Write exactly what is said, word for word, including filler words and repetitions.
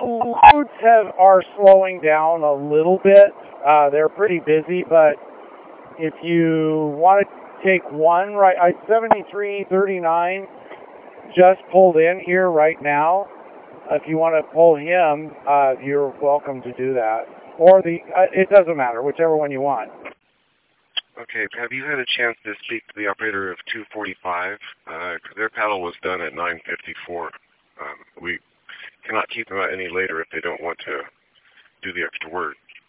roads have are slowing down a little bit. Uh, they're pretty busy, but if you want to take one, right, I seventy-three thirty-nine just pulled in here right now. If you want to pull him, uh, you're welcome to do that. Or the, uh, it doesn't matter, whichever one you want. Okay, have you had a chance to speak to the operator of two forty-five? Uh, their paddle was done at nine fifty-four. Um, we cannot keep them out any later if they don't want to do the extra work.